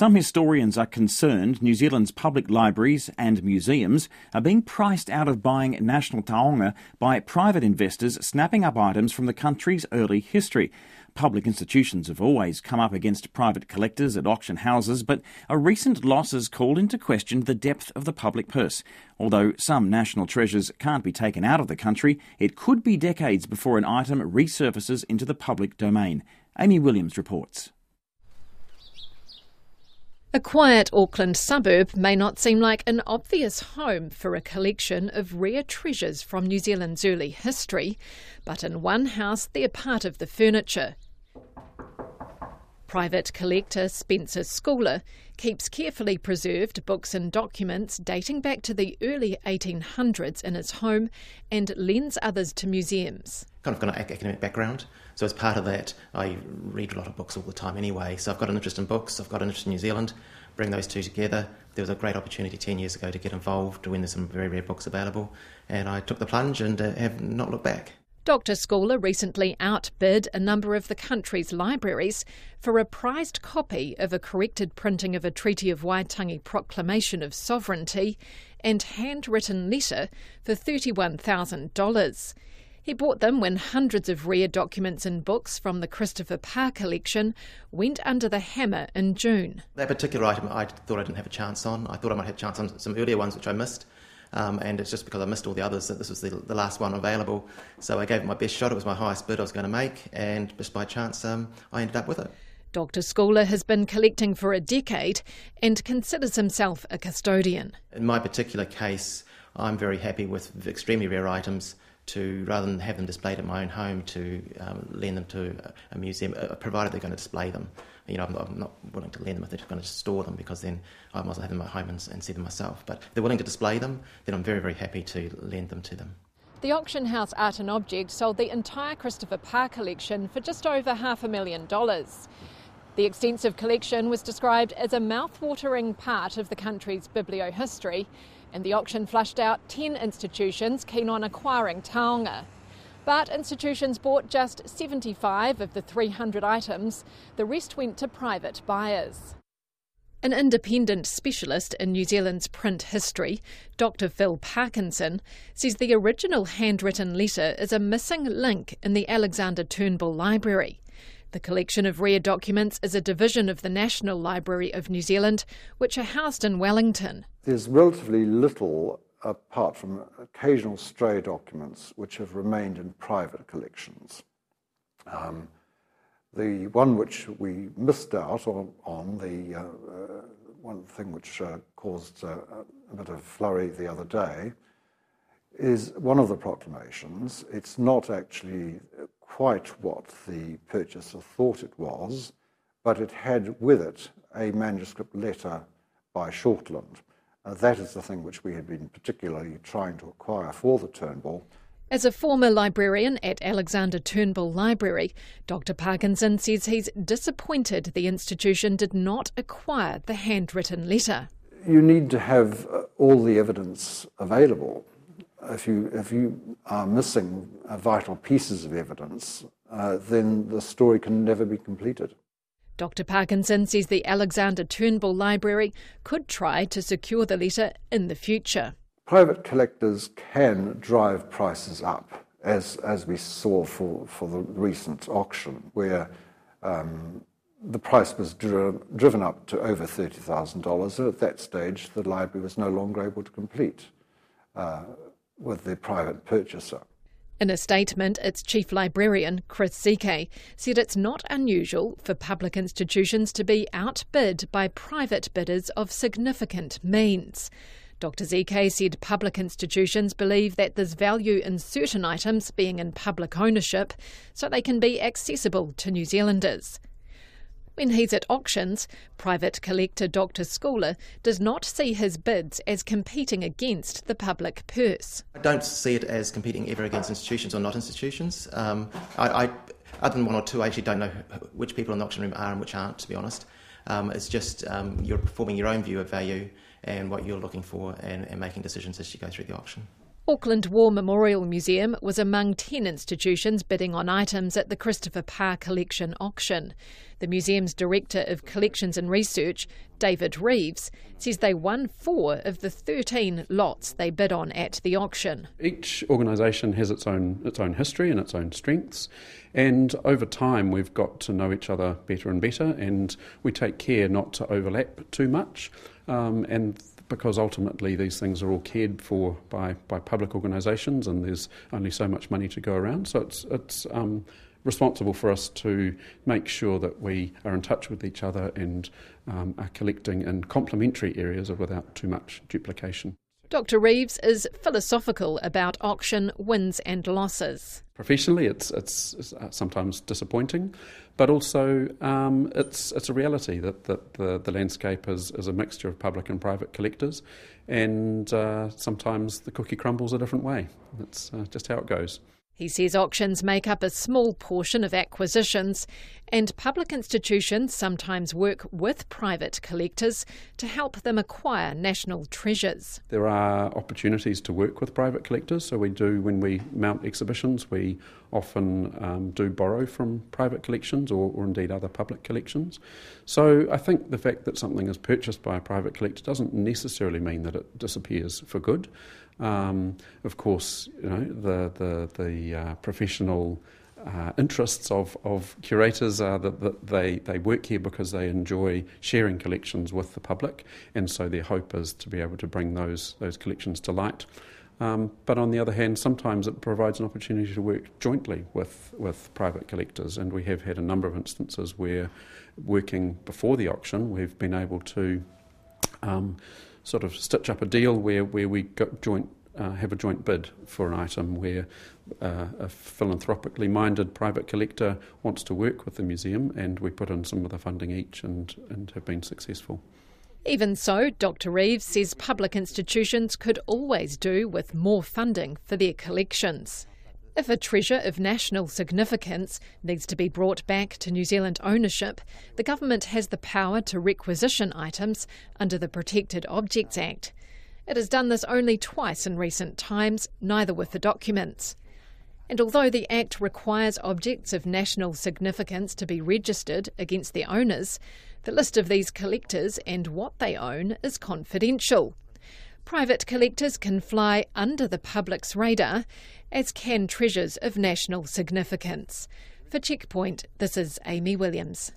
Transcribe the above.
Some historians are concerned New Zealand's public libraries and museums are being priced out of buying national taonga by private investors snapping up items from the country's early history. Public institutions have always come up against private collectors at auction houses, but a recent loss has called into question the depth of the public purse. Although some national treasures can't be taken out of the country, it could be decades before an item resurfaces into the public domain. Amy Williams reports. A quiet Auckland suburb may not seem like an obvious home for a collection of rare treasures from New Zealand's early history, but in one house they're part of the furniture. Private collector Spencer Schooler keeps carefully preserved books and documents dating back to the early 1800s in his home and lends others to museums. Kind of got an academic background, so as part of that I read a lot of books all the time anyway, so I've got an interest in books, I've got an interest in New Zealand. Bring those two together. There was a great opportunity 10 years ago to get involved when there's some very rare books available, and I took the plunge and have not looked back. Dr Schooler recently outbid a number of the country's libraries for a prized copy of a corrected printing of a Treaty of Waitangi proclamation of sovereignty and handwritten letter for $31,000. He bought them when hundreds of rare documents and books from the Christopher Parr collection went under the hammer in June. That particular item I thought I didn't have a chance on. I thought I might have a chance on some earlier ones which I missed. And it's just because I missed all the others that this was the last one available. So I gave it my best shot. It was my highest bid I was going to make, and just by chance I ended up with it. Dr Schooler has been collecting for a decade and considers himself a custodian. In my particular case, I'm very happy with extremely rare items to, rather than have them displayed at my own home, to lend them to a museum, provided they're going to display them. You know, I'm not willing to lend them if they're just going to store them, because then I might as well have them at home and see them myself. But if they're willing to display them, then I'm very, very happy to lend them to them. The auction house Art and Object sold the entire Christopher Parr collection for just over $500,000. The extensive collection was described as a mouth-watering part of the country's bibliohistory, and the auction flushed out 10 institutions keen on acquiring taonga. But institutions bought just 75 of the 300 items. The rest went to private buyers. An independent specialist in New Zealand's print history, Dr Phil Parkinson, says the original handwritten letter is a missing link in the Alexander Turnbull Library. The collection of rare documents is a division of the National Library of New Zealand, which are housed in Wellington. There's relatively little, apart from occasional stray documents, which have remained in private collections. The one which we missed out on the one thing which caused a bit of flurry the other day, is one of the proclamations. It's not actually quite what the purchaser thought it was, but it had with it a manuscript letter by Shortland. That is the thing which we had been particularly trying to acquire for the Turnbull. As a former librarian at Alexander Turnbull Library, Dr Parkinson says he's disappointed the institution did not acquire the handwritten letter. You need to have all the evidence available. If you are missing vital pieces of evidence, then the story can never be completed. Dr Parkinson says the Alexander Turnbull Library could try to secure the letter in the future. Private collectors can drive prices up, as we saw for the recent auction, where the price was driven up to over $30,000. And at that stage, the library was no longer able to compete with the private purchaser. In a statement, its chief librarian, Chris Zeke, said it's not unusual for public institutions to be outbid by private bidders of significant means. Dr Zeke said public institutions believe that there's value in certain items being in public ownership so they can be accessible to New Zealanders. When he's at auctions, private collector Dr Schooler does not see his bids as competing against the public purse. I don't see it as competing ever against institutions or not institutions. I other than one or two, I actually don't know which people in the auction room are and which aren't, to be honest. It's just you're forming your own view of value and what you're looking for and making decisions as you go through the auction. Auckland War Memorial Museum was among 10 institutions bidding on items at the Christopher Parr collection auction. The museum's Director of Collections and Research, David Reeves, says they won 4 of the 13 lots they bid on at the auction. Each organisation has its own history and its own strengths, and over time we've got to know each other better and better, and we take care not to overlap too much, and because ultimately these things are all cared for by public organisations, and there's only so much money to go around, so it's responsible for us to make sure that we are in touch with each other and are collecting in complementary areas without too much duplication. Dr. Reeves is philosophical about auction wins and losses. Professionally, it's sometimes disappointing, but also it's a reality that the landscape is a mixture of public and private collectors, and sometimes the cookie crumbles a different way. That's just how it goes. He says auctions make up a small portion of acquisitions, and public institutions sometimes work with private collectors to help them acquire national treasures. There are opportunities to work with private collectors, so we do, when we mount exhibitions, we often do borrow from private collections or indeed other public collections. So I think the fact that something is purchased by a private collector doesn't necessarily mean that it disappears for good. Of course, the professional interests of curators are that they work here because they enjoy sharing collections with the public, and so their hope is to be able to bring those collections to light. But on the other hand, sometimes it provides an opportunity to work jointly with private collectors, and we have had a number of instances where, working before the auction, we've been able to sort of stitch up a deal where we have a joint bid for an item where a philanthropically minded private collector wants to work with the museum, and we put in some of the funding each and have been successful. Even so, Dr. Reeves says public institutions could always do with more funding for their collections. If a treasure of national significance needs to be brought back to New Zealand ownership, the government has the power to requisition items under the Protected Objects Act. It has done this only twice in recent times, neither with the documents. And although the Act requires objects of national significance to be registered against their owners, the list of these collectors and what they own is confidential. Private collectors can fly under the public's radar, as can treasures of national significance. For Checkpoint, this is Amy Williams.